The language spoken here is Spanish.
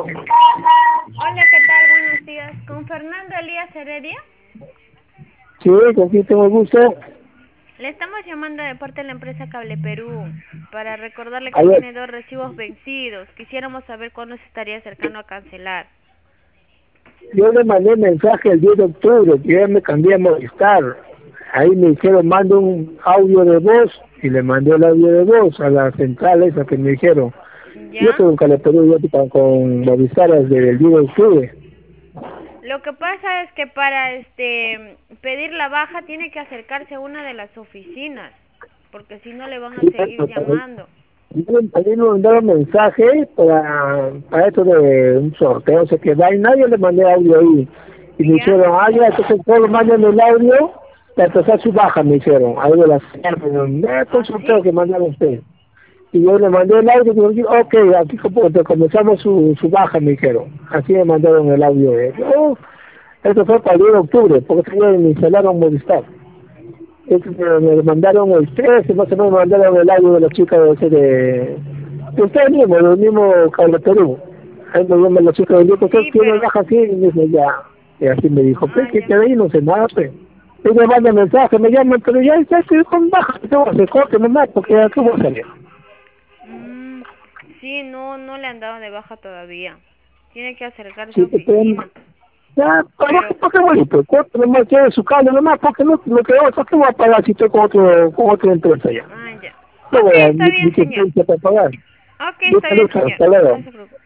Hola, ¿qué tal? Buenos días. ¿Con Fernando Elías Heredia? Sí, con quién tengo el gusto. Le estamos llamando de parte de la empresa Cable Perú para recordarle A que ver, tiene dos recibos vencidos. Quisiéramos saber cuándo se estaría acercando a cancelar. yo le mandé mensaje el 10 de octubre, que ya me cambié a Movistar. Ahí me dijeron, mando un audio de voz, y le mandé el audio de voz a la central esa que me dijeron. Yo ¿Ya? tengo un Perú ya con Movistar desde el 10 de octubre. Lo que pasa es que para pedir la baja tiene que acercarse a una de las oficinas, porque si no le van a Sí, seguir llamando. también me mandaron mensaje para esto de un sorteo, no sé qué va, y nadie le mandé audio ahí. Y me ¿Ya? dijeron, ya, entonces solo mandan el audio para empezar su baja, me dijeron. Ahí de la señal, me dijeron, fue un ¿Ah, sí? sorteo que mandaron usted. Y yo le mandé el audio, y me dijo, ok, aquí comenzamos su baja, me dijeron. Así me mandaron el audio. Esto fue para el 10 de octubre, porque se me instalaron Movistar. Me mandaron el 13, más o menos me mandaron el audio de la chica de ese de ustedes mismos, del mismo Cable Perú. Ahí me llama la chica del grupo, usted Sí, tiene pero... baja así, y me dice ya. Y así me dijo, pues Ah, que ya. de ahí no sé nada, pues. Y me manda mensaje, me llaman, pero ya estoy con baja, tengo que hacer corte nomás, porque aquí voy a salir. Mm, sí, no le han dado de baja todavía. Tiene que acercarse a Sí, que tengo, oficina. ya, Pero... ¿por qué bonito? Corte nomás, quiere su cable nomás, porque no, lo que otro, ¿qué voy a pagar si estoy con otra empresa ya? Ah, ya. No Ok, voy a, está bien, ni que señor. tenga para pagar. Ok, Yo está te lo bien, señor. hasta luego. No se preocupe.